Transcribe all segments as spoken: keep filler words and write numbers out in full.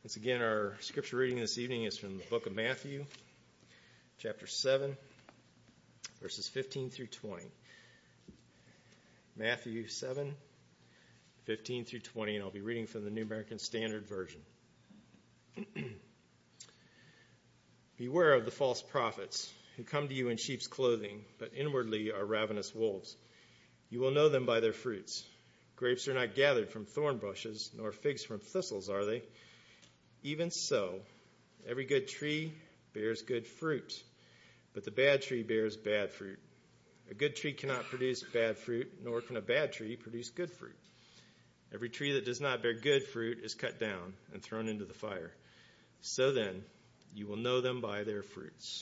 Once again, our scripture reading this evening is from the book of Matthew, chapter seven, verses fifteen through twenty. Matthew seven, fifteen through twenty, and I'll be reading from the New American Standard Version. Beware of the false prophets who come to you in sheep's clothing, but inwardly are ravenous wolves. You will know them by their fruits. Grapes are not gathered from thorn bushes, nor figs from thistles, are they? Even so, every good tree bears good fruit, but the bad tree bears bad fruit. A good tree cannot produce bad fruit, nor can a bad tree produce good fruit. Every tree that does not bear good fruit is cut down and thrown into the fire. So then, you will know them by their fruits.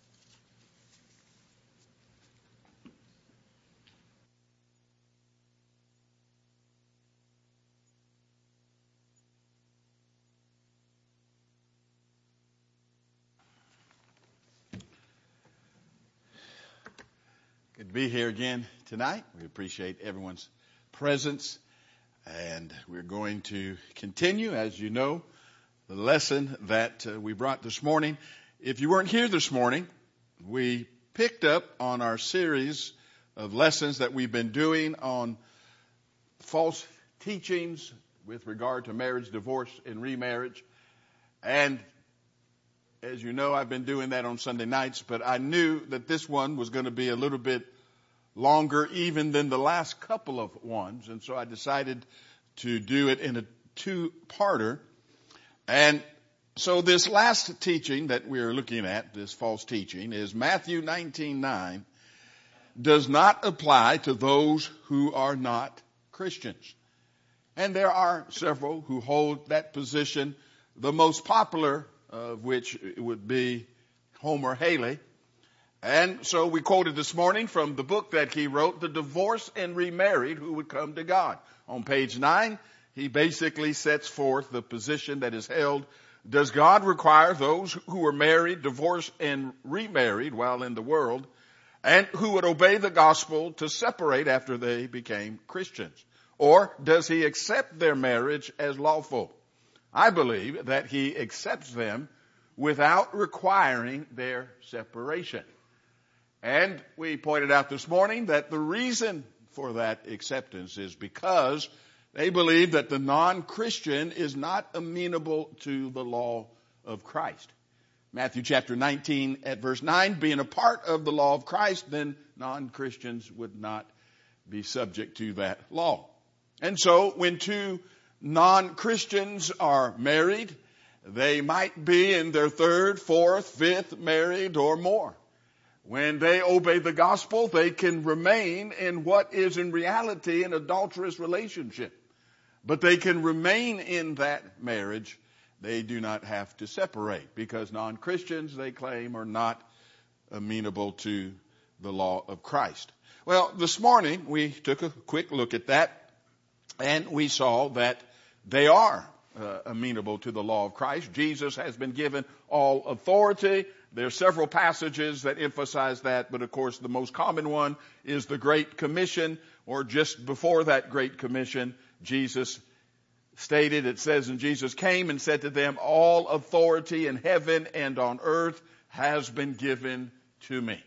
Good to be here again tonight. We appreciate everyone's presence, and we're going to continue, as you know, the lesson that uh, we brought this morning. If you weren't here this morning, we picked up on our series of lessons that we've been doing on false teachings with regard to marriage, divorce, and remarriage. And as you know, I've been doing that on Sunday nights, but I knew that this one was going to be a little bit longer even than the last couple of ones, and so I decided to do it in a two-parter. And so this last teaching that we're looking at, this false teaching, is Matthew nineteen nine, does not apply to those who are not Christians. And there are several who hold that position, the most popular of which would be Homer Haley. And so we quoted this morning from the book that he wrote, The Divorced and Remarried Who Would Come to God. On page nine, he basically sets forth the position that is held. Does God require those who are married, divorced, and remarried while in the world, and who would obey the gospel to separate after they became Christians? Or does he accept their marriage as lawful? I believe that he accepts them without requiring their separation. And we pointed out this morning that the reason for that acceptance is because they believe that the non-Christian is not amenable to the law of Christ. Matthew chapter nineteen at verse nine, being a part of the law of Christ, then non-Christians would not be subject to that law. And so when two non-Christians are married, they might be in their third, fourth, fifth married or more. When they obey the gospel, they can remain in what is in reality an adulterous relationship. But they can remain in that marriage. They do not have to separate because non-Christians, they claim, are not amenable to the law of Christ. Well, this morning we took a quick look at that, and we saw that they are uh, amenable to the law of Christ. Jesus has been given all authority. There are several passages that emphasize that, but of course the most common one is the Great Commission, or just before that Great Commission, Jesus stated, it says, and Jesus came and said to them, all authority in heaven and on earth has been given to me.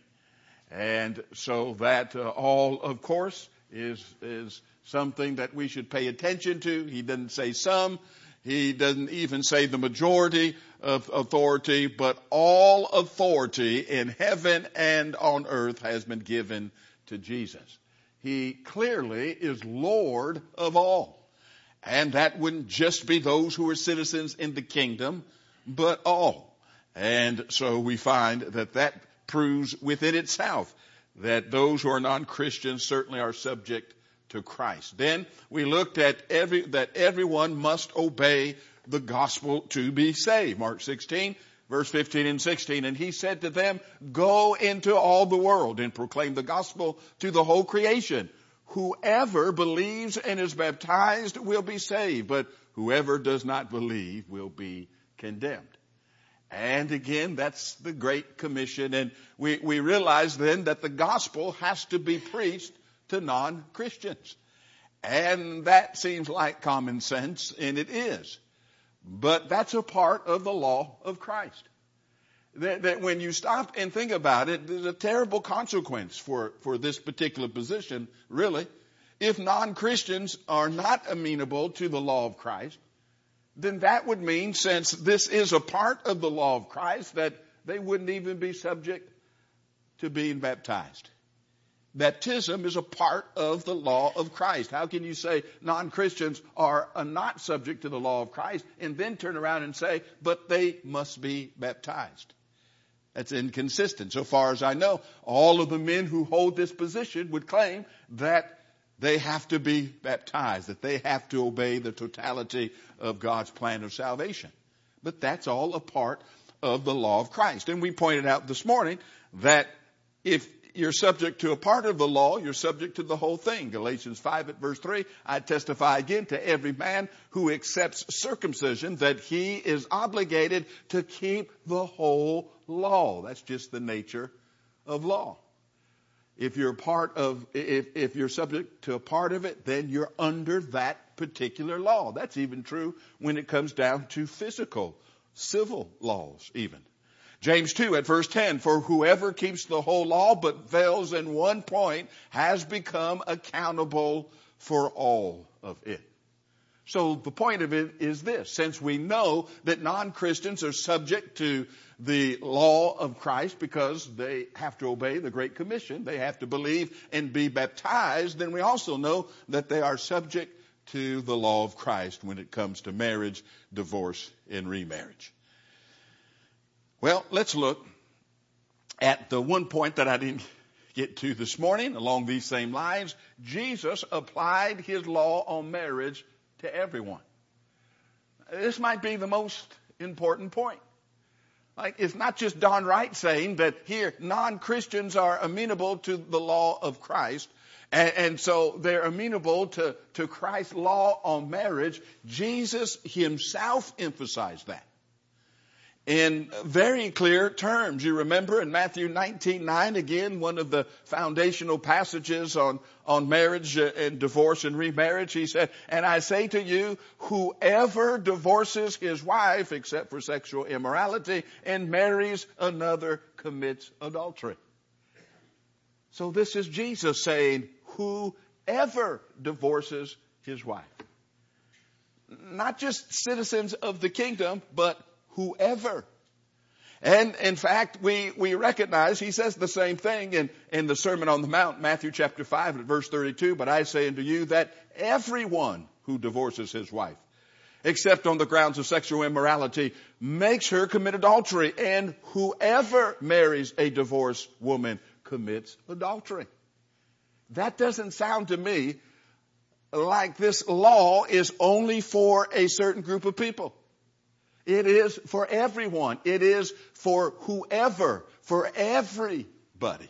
And so that uh, all, of course, is, is something that we should pay attention to. He didn't say some. He doesn't even say the majority of authority, but all authority in heaven and on earth has been given to Jesus. He clearly is Lord of all. And that wouldn't just be those who are citizens in the kingdom, but all. And so we find that that proves within itself that those who are non-Christians certainly are subject to Christ. Then we looked at every, that everyone must obey the gospel to be saved. Mark sixteen, verse fifteen and sixteen. And he said to them, go into all the world and proclaim the gospel to the whole creation. Whoever believes and is baptized will be saved, but whoever does not believe will be condemned. And again, that's the Great Commission. And we, we realize then that the gospel has to be preached to non-Christians. And that seems like common sense, and it is. But that's a part of the law of Christ. That, that when you stop and think about it, there's a terrible consequence for, for this particular position, really. If non-Christians are not amenable to the law of Christ, then that would mean, since this is a part of the law of Christ, that they wouldn't even be subject to being baptized. Baptism is a part of the law of Christ. How can you say non-Christians are not subject to the law of Christ and then turn around and say, but they must be baptized? That's inconsistent. So far as I know, all of the men who hold this position would claim that they have to be baptized, that they have to obey the totality of God's plan of salvation. But that's all a part of the law of Christ. And we pointed out this morning that if you're subject to a part of the law, you're subject to the whole thing. Galatians five at verse three, I testify again to every man who accepts circumcision that he is obligated to keep the whole law. That's just the nature of law. If you're part of, if, if you're subject to a part of it, then you're under that particular law. That's even true when it comes down to physical, civil laws even. James two at verse ten, for whoever keeps the whole law but fails in one point has become accountable for all of it. So the point of it is this: since we know that non-Christians are subject to the law of Christ because they have to obey the Great Commission, they have to believe and be baptized, then we also know that they are subject to the law of Christ when it comes to marriage, divorce, and remarriage. Well, let's look at the one point that I didn't get to this morning along these same lines. Jesus applied his law on marriage to everyone. This might be the most important point. Like, it's not just Don Wright saying that here non-Christians are amenable to the law of Christ, and, and so they're amenable to, to Christ's law on marriage. Jesus himself emphasized that in very clear terms. You remember in Matthew nineteen nine, again, one of the foundational passages on, on marriage and divorce and remarriage, he said, and I say to you, whoever divorces his wife except for sexual immorality and marries another commits adultery. So this is Jesus saying, whoever divorces his wife. Not just citizens of the kingdom, but whoever. And in fact, we, we recognize he says the same thing in, in the Sermon on the Mount, Matthew chapter five at verse thirty-two. But I say unto you that everyone who divorces his wife, except on the grounds of sexual immorality, makes her commit adultery. And whoever marries a divorced woman commits adultery. That doesn't sound to me like this law is only for a certain group of people. It is for everyone. It is for whoever, for everybody.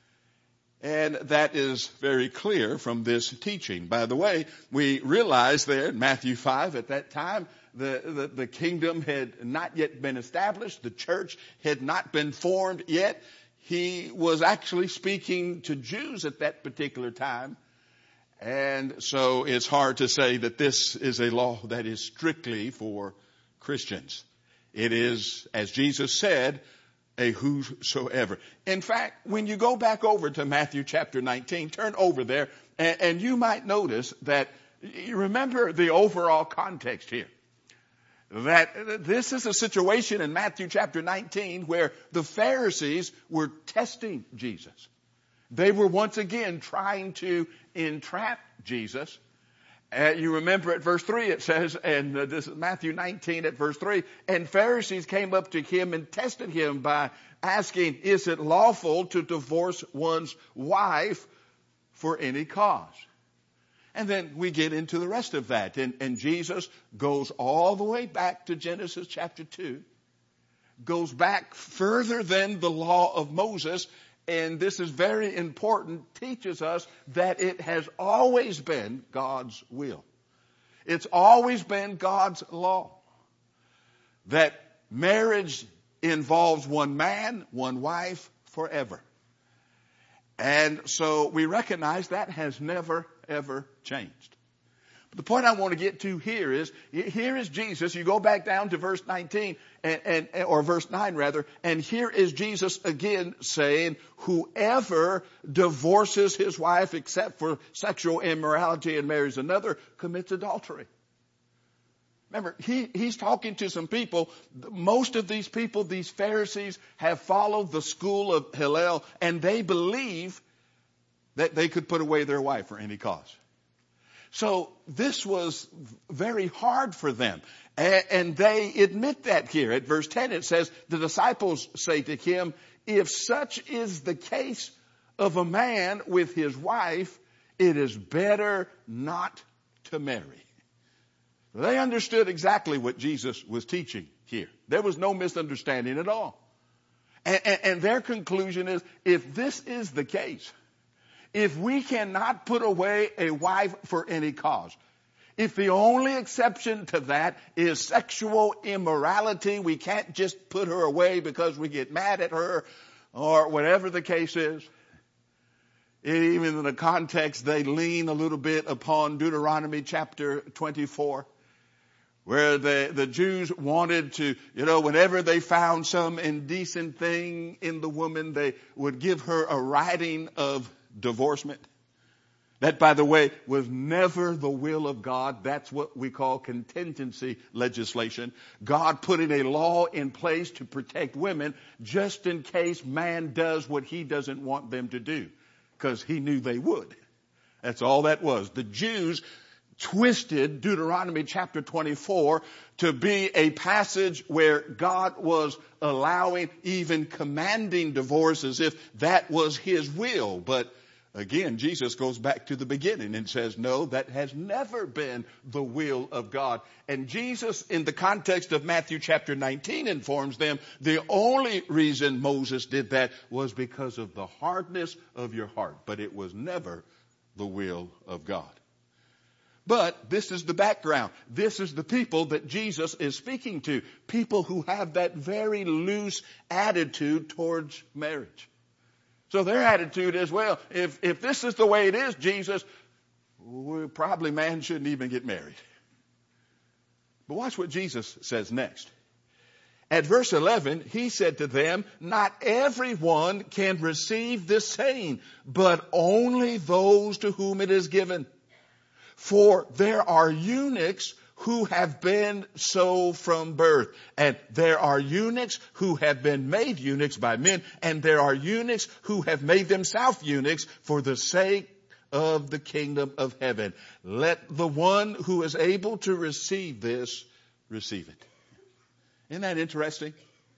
And that is very clear from this teaching. By the way, we realize there in Matthew five, at that time, the, the, the kingdom had not yet been established. The church had not been formed yet. He was actually speaking to Jews at that particular time. And so it's hard to say that this is a law that is strictly for Christians. It is, as Jesus said, a whosoever. In fact, when you go back over to Matthew chapter nineteen, turn over there, and, and you might notice that, you remember the overall context here. That this is a situation in Matthew chapter nineteen where the Pharisees were testing Jesus. They were once again trying to entrap Jesus. Uh, you remember at verse three it says, and uh, this is Matthew nineteen at verse three, and Pharisees came up to him and tested him by asking, is it lawful to divorce one's wife for any cause? And then we get into the rest of that. And, and Jesus goes all the way back to Genesis chapter two, goes back further than the law of Moses. And this is very important, teaches us that it has always been God's will. It's always been God's law. That marriage involves one man, one wife, forever. And so we recognize that has never, ever changed. The point I want to get to here is, here is Jesus. You go back down to verse nineteen, and, and, or verse nine rather, and here is Jesus again saying, whoever divorces his wife except for sexual immorality and marries another commits adultery. Remember, he, he's talking to some people. Most of these people, these Pharisees, have followed the school of Hillel, and they believe that they could put away their wife for any cause. So this was very hard for them. And they admit that here. At verse ten it says, the disciples say to him, if such is the case of a man with his wife, it is better not to marry. They understood exactly what Jesus was teaching here. There was no misunderstanding at all. And, and, and their conclusion is, if this is the case, if we cannot put away a wife for any cause, if the only exception to that is sexual immorality, we can't just put her away because we get mad at her or whatever the case is. Even in the context, they lean a little bit upon Deuteronomy chapter twenty-four, where the, the Jews wanted to, you know, whenever they found some indecent thing in the woman, they would give her a writing of divorcement. That, by the way, was never the will of God. That's what we call contingency legislation. God putting a law in place to protect women just in case man does what he doesn't want them to do, because he knew they would. That's all that was. The Jews twisted Deuteronomy chapter twenty-four to be a passage where God was allowing, even commanding divorce as if that was his will. But again, Jesus goes back to the beginning and says, no, that has never been the will of God. And Jesus, in the context of Matthew chapter nineteen, informs them the only reason Moses did that was because of the hardness of your heart. But it was never the will of God. But this is the background. This is the people that Jesus is speaking to. People who have that very loose attitude towards marriage. So their attitude is, well, if, if this is the way it is, Jesus, well, probably man shouldn't even get married. But watch what Jesus says next. At verse eleven, he said to them, not everyone can receive this saying, but only those to whom it is given. For there are eunuchs who have been so from birth. And there are eunuchs who have been made eunuchs by men. And there are eunuchs who have made themselves eunuchs for the sake of the kingdom of heaven. Let the one who is able to receive this, receive it. Isn't that interesting?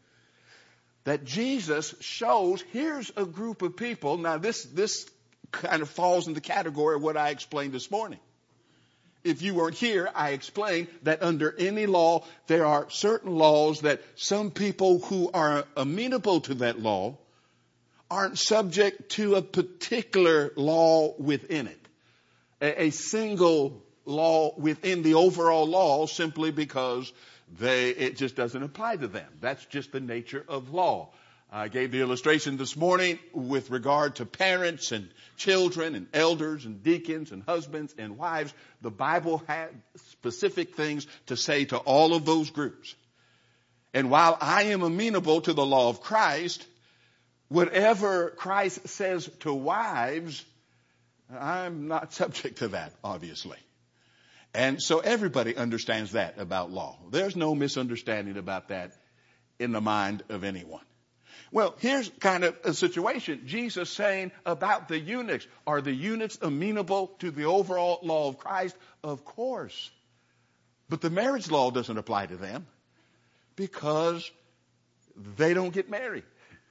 That Jesus shows, here's a group of people. Now this, this kind of falls in the category of what I explained this morning. If you weren't here, I explained that under any law, there are certain laws that some people who are amenable to that law aren't subject to a particular law within it. A, a single law within the overall law simply because they, it just doesn't apply to them. That's just the nature of law. I gave the illustration this morning with regard to parents and children and elders and deacons and husbands and wives. The Bible had specific things to say to all of those groups. And while I am amenable to the law of Christ, whatever Christ says to wives, I'm not subject to that, obviously. And so everybody understands that about law. There's no misunderstanding about that in the mind of anyone. Well, here's kind of a situation. Jesus saying about the eunuchs. Are the eunuchs amenable to the overall law of Christ? Of course. But the marriage law doesn't apply to them because they don't get married.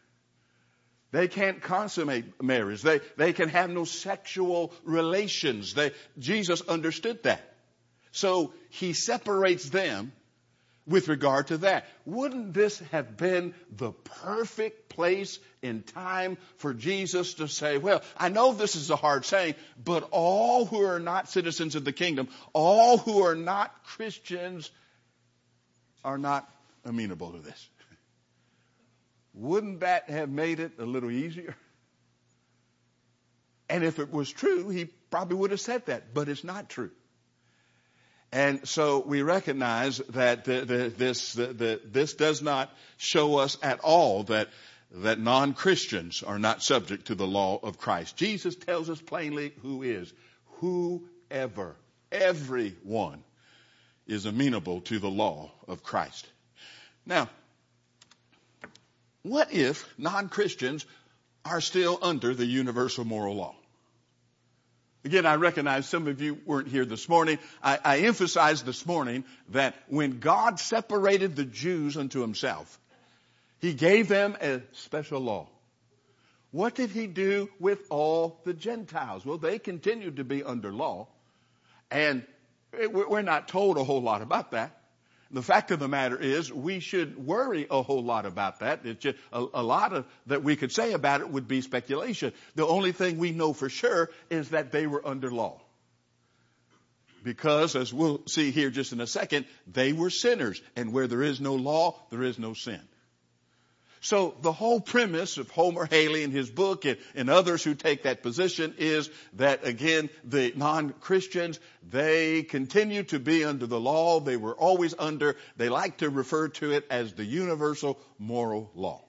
They can't consummate marriage. They, they can have no sexual relations. They, Jesus understood that. So he separates them with regard to that. Wouldn't this have been the perfect place in time for Jesus to say, well, I know this is a hard saying, but all who are not citizens of the kingdom, all who are not Christians are not amenable to this. Wouldn't that have made it a little easier? And if it was true, he probably would have said that, but it's not true. And so we recognize that the, the, this, the, the, this does not show us at all that, that non-Christians are not subject to the law of Christ. Jesus tells us plainly who is. Whoever, everyone is amenable to the law of Christ. Now, what if non-Christians are still under the universal moral law? Again, I recognize some of you weren't here this morning. I, I emphasized this morning that when God separated the Jews unto himself, he gave them a special law. What did he do with all the Gentiles? Well, they continued to be under law, and it, we're not told a whole lot about that. The fact of the matter is, we should worry a whole lot about that. It's just a, a lot of that we could say about it would be speculation. The only thing we know for sure is that they were under law. Because, as we'll see here just in a second, they were sinners. And where there is no law, there is no sin. So the whole premise of Homer Haley in his book and, and others who take that position is that, again, the non-Christians, they continue to be under the law. They were always under, they like to refer to it as the universal moral law.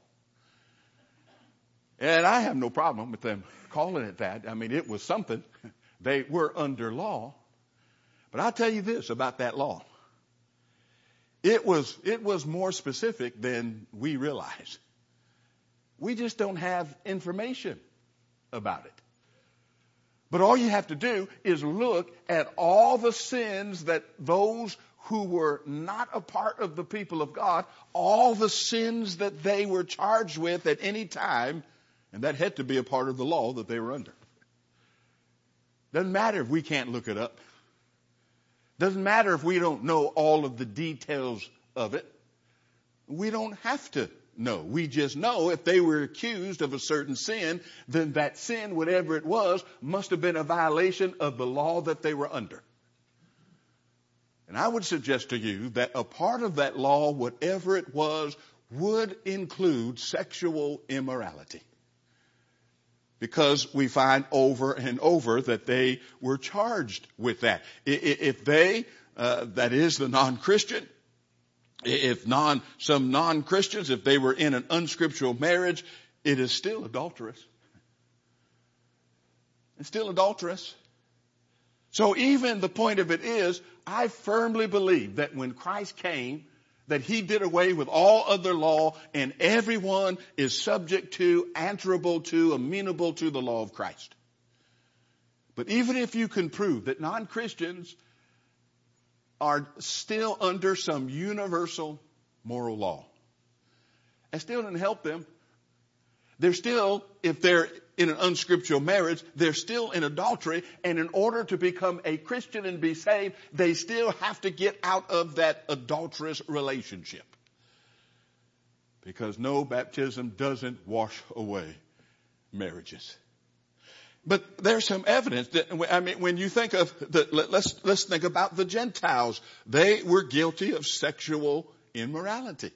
And I have no problem with them calling it that. I mean, it was something. They were under law. But I'll tell you this about that law. It was, it was more specific than we realize. We just don't have information about it. But all you have to do is look at all the sins that those who were not a part of the people of God, all the sins that they were charged with at any time, and that had to be a part of the law that they were under. Doesn't matter if we can't look it up. Doesn't matter if we don't know all of the details of it. We don't have to know. We just know if they were accused of a certain sin, then that sin, whatever it was, must have been a violation of the law that they were under. And I would suggest to you that a part of that law, whatever it was, would include sexual immorality. Because we find over and over that they were charged with that. If they, uh, that is the non-Christian, if non, some non-Christians, if they were in an unscriptural marriage, it is still adulterous. It's still adulterous. So even the point of it is, I firmly believe that when Christ came, that he did away with all other law and everyone is subject to, answerable to, amenable to the law of Christ. But even if you can prove that non-Christians are still under some universal moral law, that still doesn't help them. They're still, if they're in an unscriptural marriage, they're still in adultery. And in order to become a Christian and be saved, they still have to get out of that adulterous relationship. Because no, baptism doesn't wash away marriages. But there's some evidence that, I mean, when you think of the, let's, let's think about the Gentiles. They were guilty of sexual immorality.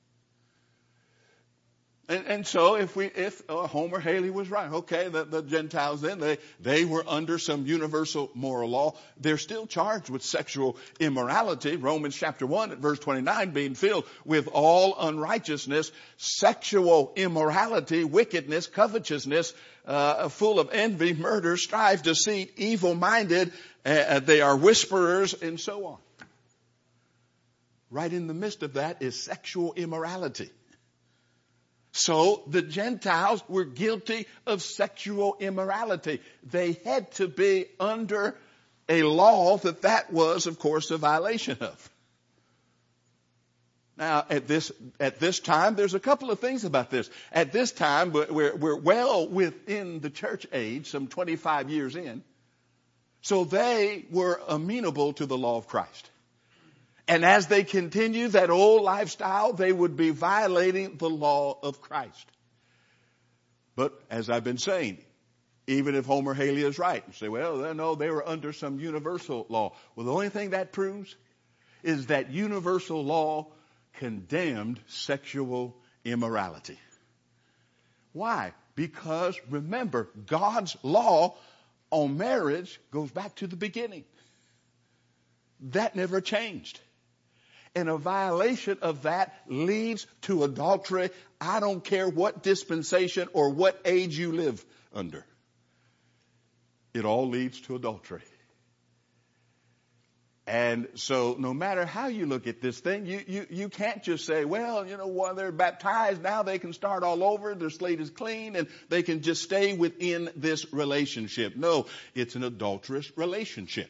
And, and so if we, if uh, Homer Haley was right, okay, the, the Gentiles then, they, they were under some universal moral law. They're still charged with sexual immorality. Romans chapter one at verse twenty-nine, being filled with all unrighteousness, sexual immorality, wickedness, covetousness, uh, full of envy, murder, strife, deceit, evil-minded, uh, they are whisperers, and so on. Right in the midst of that is sexual immorality. So the Gentiles were guilty of sexual immorality. They had to be under a law that that was, of course, a violation of. Now, at this, at this time, there's a couple of things about this. At this time, we're, we're well within the church age, some twenty-five years in. So they were amenable to the law of Christ. And as they continue that old lifestyle, they would be violating the law of Christ. But as I've been saying, even if Homer Haley is right, you say, well, no, they were under some universal law. Well, the only thing that proves is that universal law condemned sexual immorality. Why? Because remember, God's law on marriage goes back to the beginning. that never changed. And a violation of that leads to adultery. I don't care what dispensation or what age you live under. It all leads to adultery. And so no matter how you look at this thing, you, you, you can't just say, well, you know, while they're baptized, now they can start all over, their slate is clean, and they can just stay within this relationship. No, it's an adulterous relationship.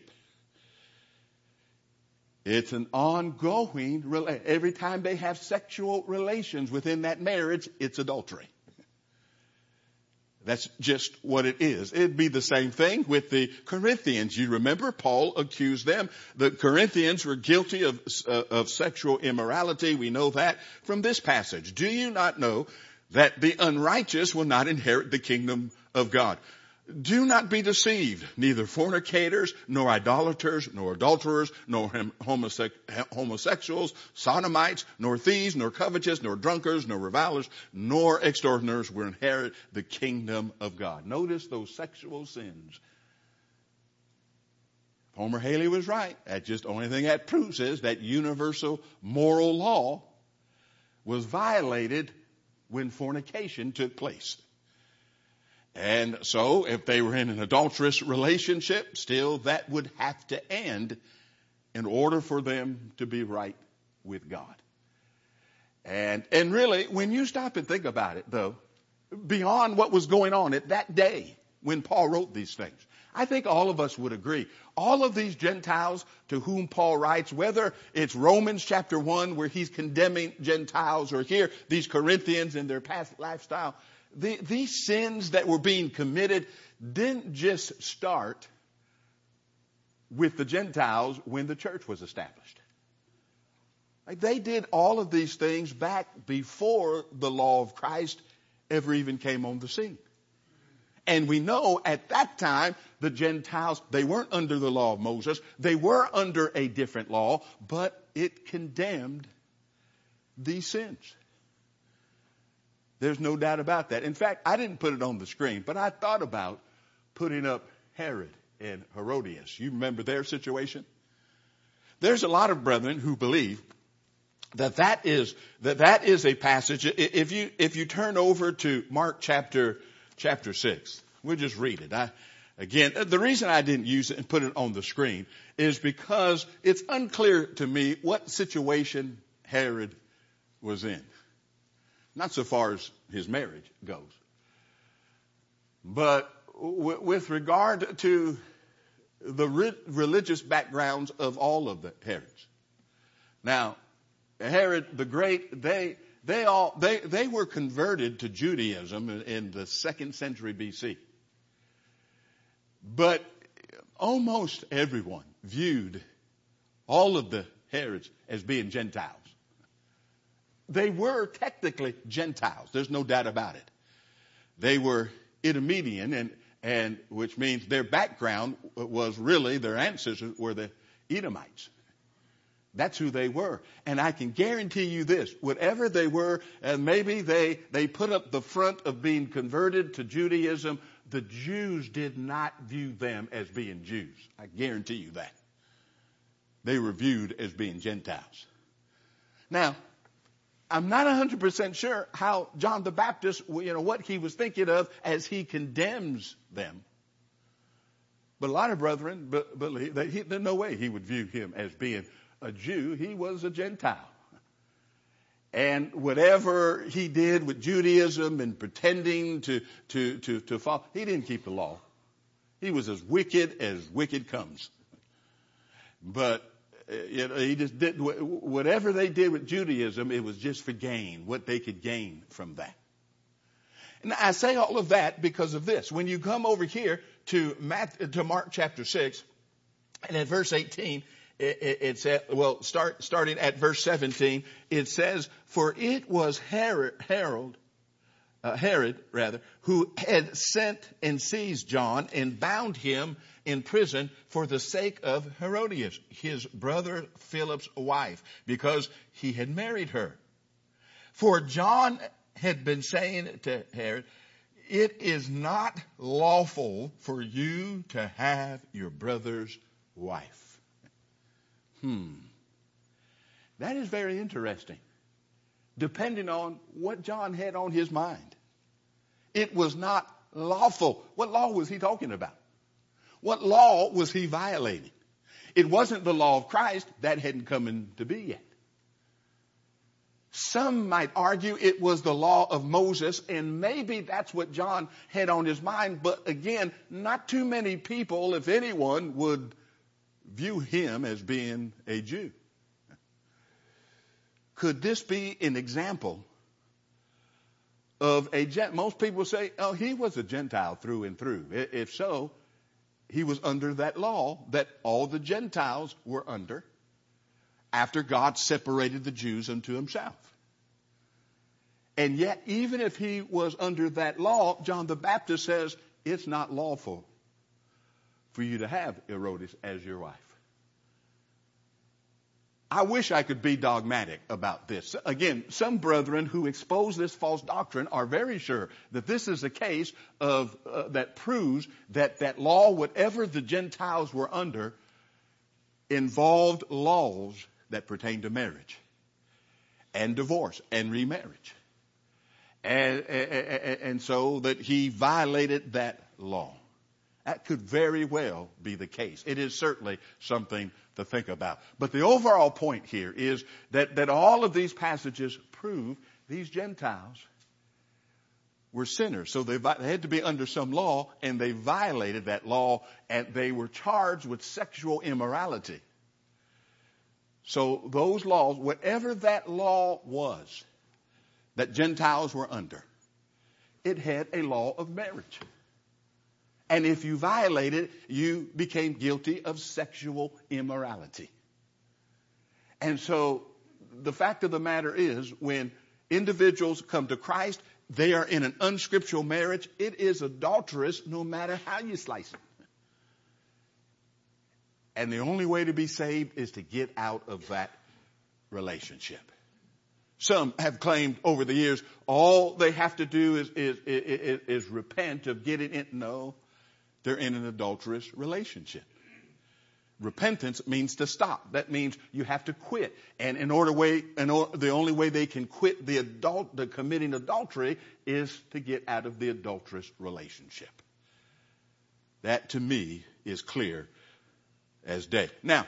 It's an ongoing, every time they have sexual relations within that marriage, it's adultery. That's just what it is. It'd be the same thing with the Corinthians. You remember Paul accused them. The Corinthians were guilty of, uh, of sexual immorality. We know that from this passage. Do you not know that the unrighteous will not inherit the kingdom of God? Do not be deceived. Neither fornicators, nor idolaters, nor adulterers, nor homosexuals, homosexuals, sodomites, nor thieves, nor covetous, nor drunkards, nor revilers, nor extortioners will inherit the kingdom of God. Notice those sexual sins. Homer Haley was right. That just the only thing that proves is that universal moral law was violated when fornication took place. And so if they were in an adulterous relationship, still that would have to end in order for them to be right with God. And, and really, when you stop and think about it, though, beyond what was going on at that day when Paul wrote these things, I think all of us would agree. All of these Gentiles to whom Paul writes, whether it's Romans chapter one where he's condemning Gentiles, or here these Corinthians and their past lifestyle, The, these sins that were being committed didn't just start with the Gentiles when the church was established. Like they did all of these things back before the law of Christ ever even came on the scene. And we know at that time the Gentiles, they weren't under the law of Moses. They were under a different law, but it condemned these sins. There's no doubt about that. In fact, I didn't put it on the screen, but I thought about putting up Herod and Herodias. You remember their situation? There's a lot of brethren who believe that that is, that that is a passage. If you, if you turn over to Mark chapter, chapter six, we'll just read it. I, again, the reason I didn't use it and put it on the screen is because it's unclear to me what situation Herod was in. Not so far as his marriage goes. But w- with regard to the re- religious backgrounds of all of the Herods. Now, Herod the Great, they they all they, they were converted to Judaism in, in the second century B C. But almost everyone viewed all of the Herods as being Gentiles. They were technically Gentiles. There's no doubt about it. They were Idumean, and, and which means their background was really, their ancestors were the Edomites. That's who they were. And I can guarantee you this, whatever they were, and maybe they, they put up the front of being converted to Judaism, the Jews did not view them as being Jews. I guarantee you that. They were viewed as being Gentiles. Now, I'm not one hundred percent sure how John the Baptist, you know, what he was thinking of as he condemns them. But a lot of brethren b- believe that he, there's no way he would view him as being a Jew. He was a Gentile. And whatever he did with Judaism and pretending to, to, to, to follow, he didn't keep the law. He was as wicked as wicked comes. But You know, he just did whatever they did with Judaism. It was just for gain, what they could gain from that. And I say all of that because of this. When you come over here to Matthew, to Mark chapter six, and at verse eighteen, it, it, it said, well, start starting at verse seventeen, it says, "For it was Herod, Herod, uh, Herod rather, who had sent and seized John and bound him in prison for the sake of Herodias, his brother Philip's wife, because he had married her. For John had been saying to Herod, 'It is not lawful for you to have your brother's wife.'" Hmm. That is very interesting, depending on what John had on his mind. It was not lawful. What law was he talking about? What law was he violating? It wasn't the law of Christ. That hadn't come into be yet. Some might argue it was the law of Moses, and maybe that's what John had on his mind. But again, not too many people, if anyone, would view him as being a Jew. Could this be an example of a Gent? Most people say, oh, he was a Gentile through and through. If so, he was under that law that all the Gentiles were under after God separated the Jews unto himself. And yet, even if he was under that law, John the Baptist says it's not lawful for you to have Herodias as your wife. I wish I could be dogmatic about this. Again, some brethren who expose this false doctrine are very sure that this is a case of uh, that proves that that law, whatever the Gentiles were under, involved laws that pertain to marriage and divorce and remarriage. And, and, and so that he violated that law. That could very well be the case. It is certainly something to think about. But the overall point here is that, that all of these passages prove these Gentiles were sinners. So they, they had to be under some law, and they violated that law, and they were charged with sexual immorality. So those laws, whatever that law was that Gentiles were under, it had a law of marriage. And if you violated it, you became guilty of sexual immorality. And so the fact of the matter is, when individuals come to Christ, they are in an unscriptural marriage. It is adulterous no matter how you slice it. And the only way to be saved is to get out of that relationship. Some have claimed over the years, all they have to do is, is, is, is repent of getting in. No. They're in an adulterous relationship. Repentance means to stop. That means you have to quit. And in order way, in order, the only way they can quit the adult, the committing adultery, is to get out of the adulterous relationship. That to me is clear as day. Now,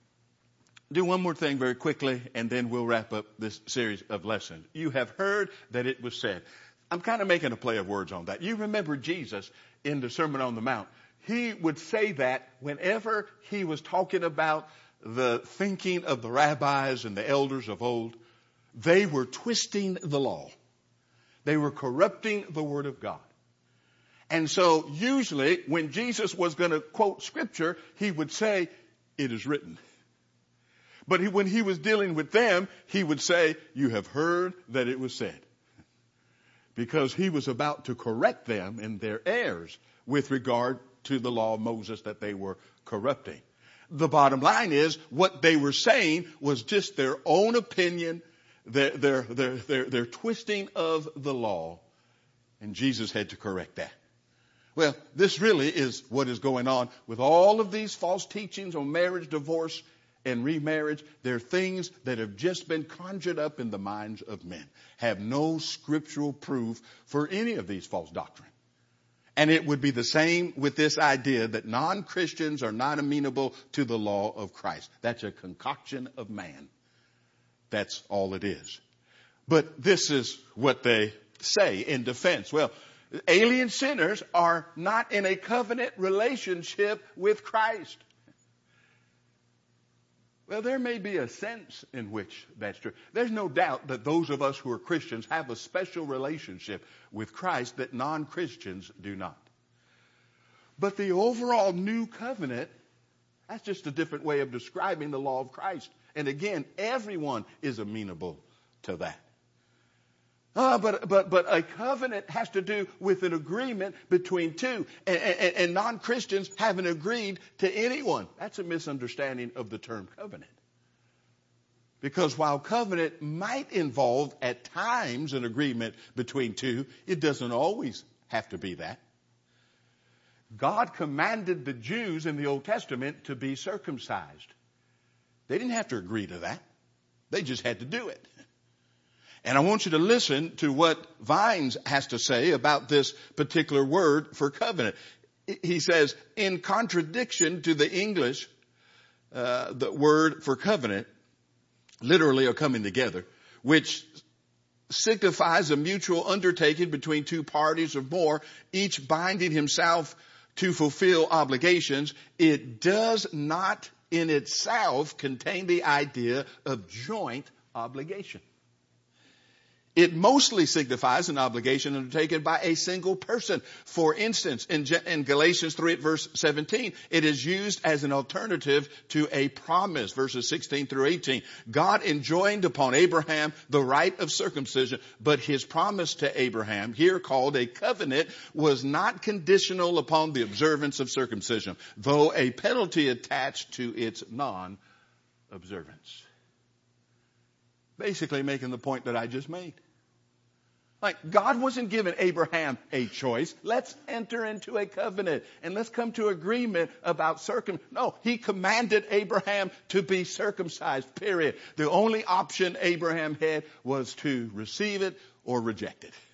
do one more thing very quickly, and then we'll wrap up this series of lessons. You have heard that it was said. I'm kind of making a play of words on that. You remember Jesus in the Sermon on the Mount. He would say that whenever he was talking about the thinking of the rabbis and the elders of old, they were twisting the law. They were corrupting the Word of God. And so usually when Jesus was going to quote Scripture, he would say, it is written. But he, when he was dealing with them, he would say, you have heard that it was said. Because he was about to correct them in their errors with regard to the law of Moses that they were corrupting. The bottom line is what they were saying was just their own opinion, their, their, their, their, their twisting of the law. And Jesus had to correct that. Well, this really is what is going on with all of these false teachings on marriage, divorce, and remarriage. They're things that have just been conjured up in the minds of men, have no scriptural proof for any of these false doctrines. And it would be the same with this idea that non-Christians are not amenable to the law of Christ. That's a concoction of man. That's all it is. But this is what they say in defense. Well, alien sinners are not in a covenant relationship with Christ. Well, there may be a sense in which that's true. There's no doubt that those of us who are Christians have a special relationship with Christ that non-Christians do not. But the overall new covenant, that's just a different way of describing the law of Christ. And again, everyone is amenable to that. Uh, but, but, but a covenant has to do with an agreement between two. And, and, and non-Christians haven't agreed to anyone. That's a misunderstanding of the term covenant. Because while covenant might involve at times an agreement between two, it doesn't always have to be that. God commanded the Jews in the Old Testament to be circumcised. They didn't have to agree to that. They just had to do it. And I want you to listen to what Vines has to say about this particular word for covenant. He says, in contradiction to the English, uh, the word for covenant, literally are coming together, which signifies a mutual undertaking between two parties or more, each binding himself to fulfill obligations. It does not in itself contain the idea of joint obligation. It mostly signifies an obligation undertaken by a single person. For instance, in, in Galatians three verse seventeen, it is used as an alternative to a promise, verses sixteen through eighteen. God enjoined upon Abraham the right of circumcision, but his promise to Abraham, here called a covenant, was not conditional upon the observance of circumcision, though a penalty attached to its non-observance. Basically making the point that I just made. Like, God wasn't giving Abraham a choice. Let's enter into a covenant and let's come to agreement about circum. No, he commanded Abraham to be circumcised, period. The only option Abraham had was to receive it or reject it.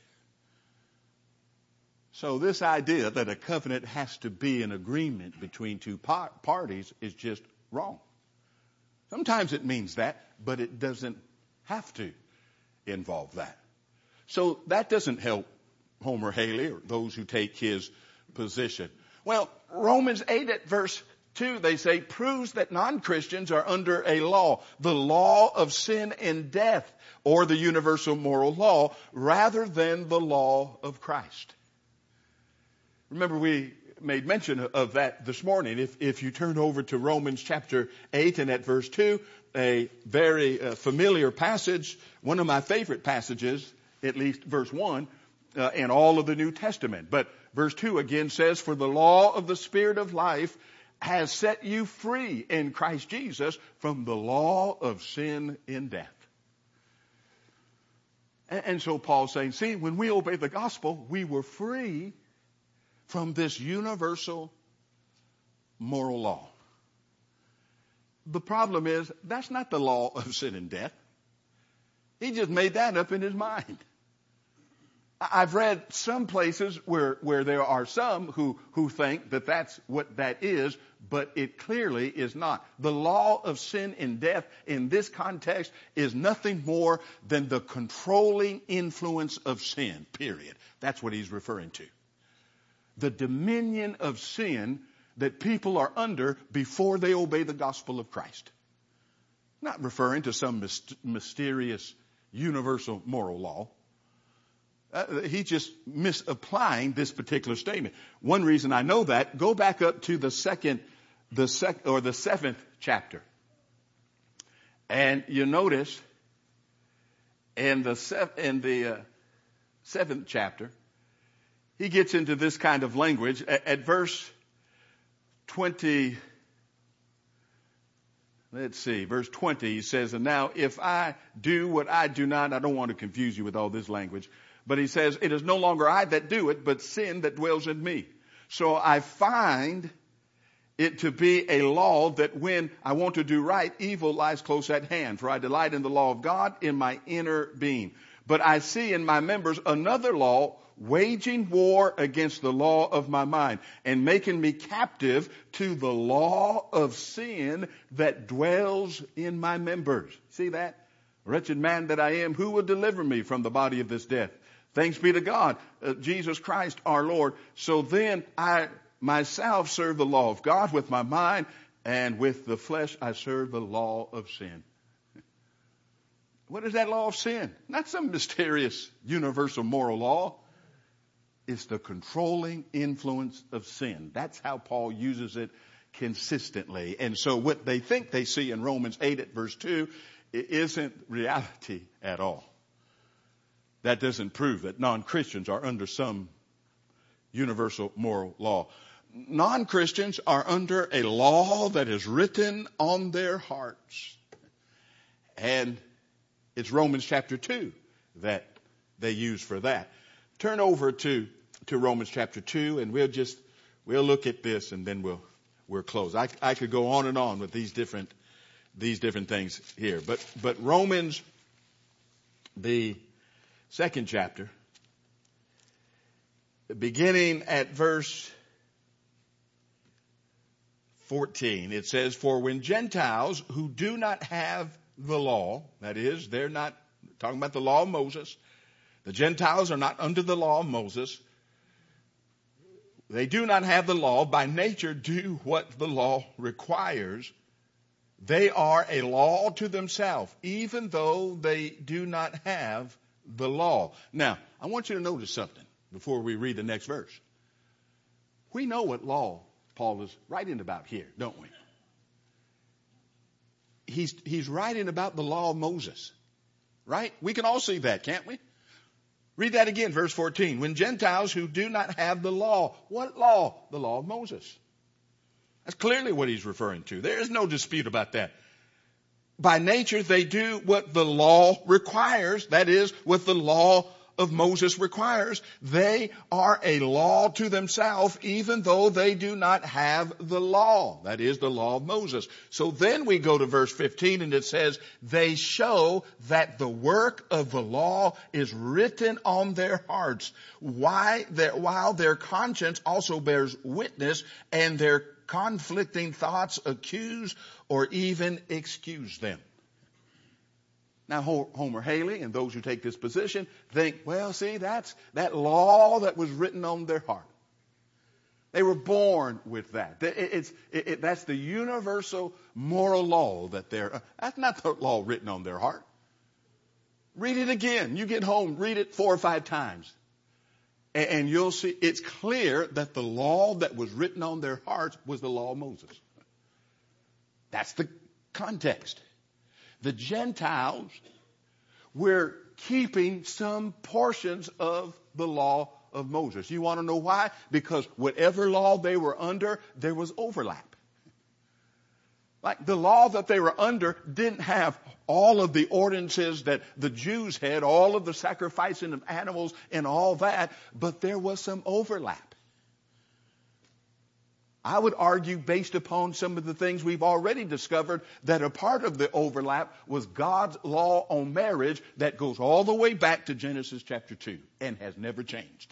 So this idea that a covenant has to be an agreement between two par- parties is just wrong. Sometimes it means that, but it doesn't have to involve that. So that doesn't help Homer Haley or those who take his position. Well, Romans eight at verse two, they say, proves that non-Christians are under a law, the law of sin and death, or the universal moral law, rather than the law of Christ. Remember, we made mention of that this morning. If, if you turn over to Romans chapter eight and at verse two, a very uh, familiar passage, one of my favorite passages, at least verse one, uh, in all of the New Testament. But verse two again says, for the law of the Spirit of life has set you free in Christ Jesus from the law of sin and death. And, and so Paul's saying, see, when we obey the gospel, we were free from this universal moral law. The problem is, that's not the law of sin and death. He just made that up in his mind. I've read some places where, where there are some who, who think that that's what that is, but it clearly is not. The law of sin and death in this context is nothing more than the controlling influence of sin, period. That's what he's referring to. The dominion of sin that people are under before they obey the gospel of Christ. Not referring to some myst- mysterious universal moral law. Uh, he's just misapplying this particular statement. One reason I know that, go back up to the second, the sec, or the seventh chapter. And you notice in the, sev- in the uh, seventh chapter, he gets into this kind of language at, at verse twenty. Let's see, verse twenty, he says, and now if I do what I do not, I don't want to confuse you with all this language, but he says, it is no longer I that do it, but sin that dwells in me. So I find it to be a law that when I want to do right, evil lies close at hand. For I delight in the law of God in my inner being. But I see in my members another law, waging war against the law of my mind and making me captive to the law of sin that dwells in my members. See that? Wretched man that I am, who will deliver me from the body of this death? Thanks be to God, uh, Jesus Christ our Lord. So then I myself serve the law of God with my mind, and with the flesh I serve the law of sin. What is that law of sin? Not some mysterious universal moral law. It's the controlling influence of sin. That's how Paul uses it consistently. And so what they think they see in Romans eight at verse two isn't reality at all. That doesn't prove that non-Christians are under some universal moral law. Non-Christians are under a law that is written on their hearts. And it's Romans chapter two that they use for that. Turn over to, to Romans chapter two, and we'll just, we'll look at this and then we'll, we'll close. I, I could go on and on with these different, these different things here. But, but Romans, the second chapter, beginning at verse fourteen, it says, "For when Gentiles who do not have the law," that is, they're not talking about the law of Moses, the Gentiles are not under the law of Moses, they do not have the law, by nature do what the law requires, they are a law to themselves, even though they do not have the law. Now, I want you to notice something before we read the next verse. We know what law Paul is writing about here, don't we? He's, he's writing about the law of Moses, right? We can all see that, can't we? Read that again, verse fourteen. "When Gentiles who do not have the law," what law? The law of Moses. That's clearly what he's referring to. There is no dispute about that. By nature, they do what the law requires. That is, what the law of Moses requires. They are a law to themselves, even though they do not have the law. That is, the law of Moses. So then we go to verse fifteen, and it says, "They show that the work of the law is written on their hearts, why their, while their conscience also bears witness, and their conflicting thoughts accuse or even excuse them." Now, Homer Haley and those who take this position think, well, see, that's that law that was written on their heart. They were born with that. It's, it, it, that's the universal moral law that they're, uh, that's not the law written on their heart. Read it again. You get home, read it four or five times. And, and you'll see it's clear that the law that was written on their hearts was the law of Moses. That's the context. The Gentiles were keeping some portions of the law of Moses. You want to know why? Because whatever law they were under, there was overlap. Like the law that they were under didn't have all of the ordinances that the Jews had, all of the sacrificing of animals and all that, but there was some overlap. I would argue, based upon some of the things we've already discovered, that a part of the overlap was God's law on marriage that goes all the way back to Genesis chapter two and has never changed.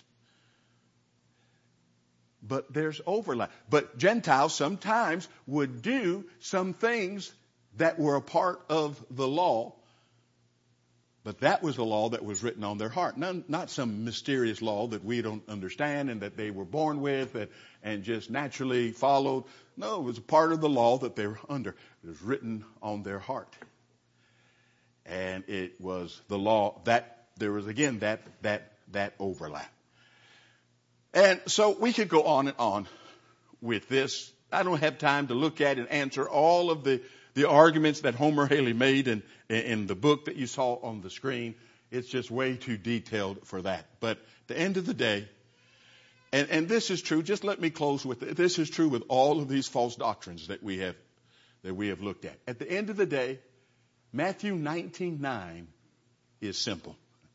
But there's overlap. But Gentiles sometimes would do some things that were a part of the law, but that was the law that was written on their heart. None, not some mysterious law that we don't understand and that they were born with and, and just naturally followed. No, it was a part of the law that they were under. It was written on their heart. And it was the law that there was, again, that, that, that overlap. And so we could go on and on with this. I don't have time to look at and answer all of the The arguments that Homer Haley made in, in the book that you saw on the screen. It's just way too detailed for that. But at the end of the day, and, and this is true, just let me close with it. This is true with all of these false doctrines that we have, that we have looked at. At the end of the day, Matthew nineteen nine is simple.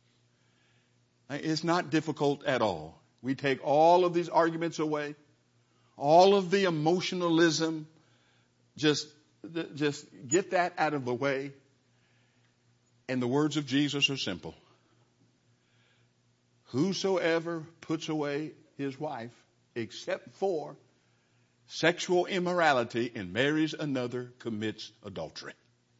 It's not difficult at all. We take all of these arguments away, all of the emotionalism, just Just get that out of the way. And the words of Jesus are simple. Whosoever puts away his wife, except for sexual immorality, and marries another, commits adultery.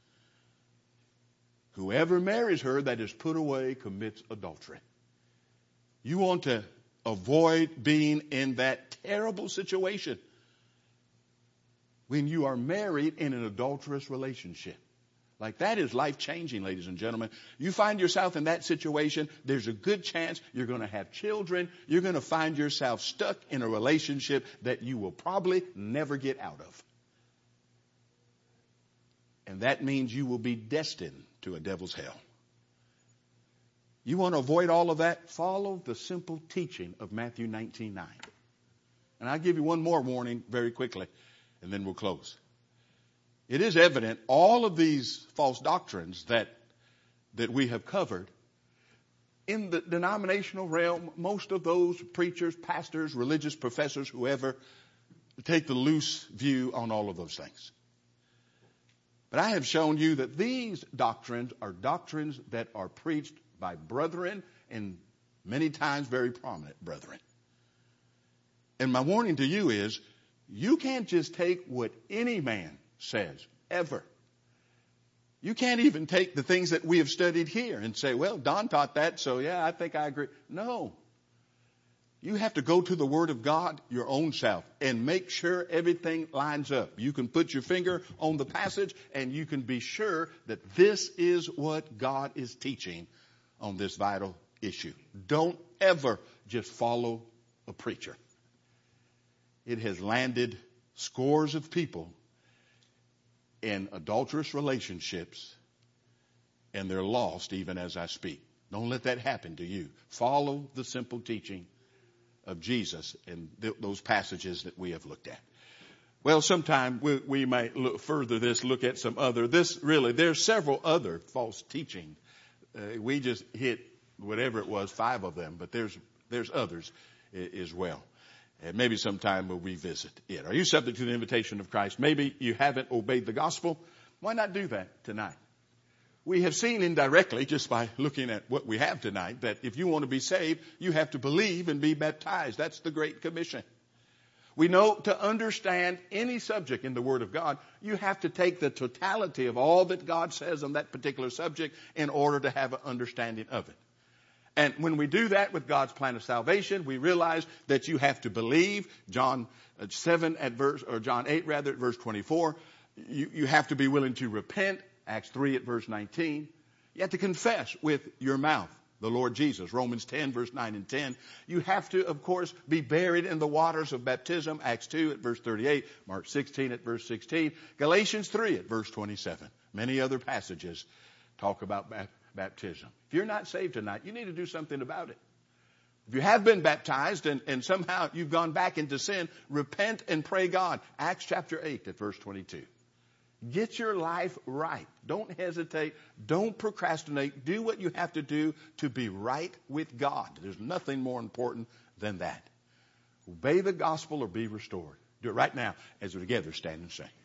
Whoever marries her that is put away commits adultery. You want to avoid being in that terrible situation when you are married in an adulterous relationship. Like, that is life-changing, ladies and gentlemen. You find yourself in that situation, there's a good chance you're going to have children. You're going to find yourself stuck in a relationship that you will probably never get out of. And that means you will be destined to a devil's hell. You want to avoid all of that? Follow the simple teaching of Matthew nineteen nine. And I'll give you one more warning very quickly, and then we'll close. It is evident all of these false doctrines that that we have covered, in the denominational realm, most of those preachers, pastors, religious professors, whoever, take the loose view on all of those things. But I have shown you that these doctrines are doctrines that are preached by brethren, and many times very prominent brethren. And my warning to you is, you can't just take what any man says, ever. You can't even take the things that we have studied here and say, well, Don taught that, so yeah, I think I agree. No. You have to go to the Word of God your own self and make sure everything lines up. You can put your finger on the passage and you can be sure that this is what God is teaching on this vital issue. Don't ever just follow a preacher. It has landed scores of people in adulterous relationships, and they're lost even as I speak. Don't let that happen to you. Follow the simple teaching of Jesus in th- those passages that we have looked at. Well, sometime we, we might look further this, look at some other. This really, there's several other false teaching. Uh, we just hit whatever it was, five of them, but there's there's others I- as well. And maybe sometime we'll revisit it. Are you subject to the invitation of Christ? Maybe you haven't obeyed the gospel. Why not do that tonight? We have seen indirectly, just by looking at what we have tonight, that if you want to be saved, you have to believe and be baptized. That's the Great Commission. We know to understand any subject in the Word of God, you have to take the totality of all that God says on that particular subject in order to have an understanding of it. And when we do that with God's plan of salvation, we realize that you have to believe. John seven at verse, or John eight rather at verse twenty-four. You, you have to be willing to repent. Acts three at verse nineteen. You have to confess with your mouth the Lord Jesus. Romans ten verse nine and ten. You have to, of course, be buried in the waters of baptism. Acts two at verse thirty-eight. Mark sixteen at verse sixteen. Galatians three at verse twenty-seven. Many other passages talk about baptism. Baptism. If you're not saved tonight, you need to do something about it. If you have been baptized and, and somehow you've gone back into sin, repent and pray God. Acts chapter eight at verse twenty-two. Get your life right. Don't hesitate. Don't procrastinate. Do what you have to do to be right with God. There's nothing more important than that. Obey the gospel or be restored. Do it right now as we together stand and sing.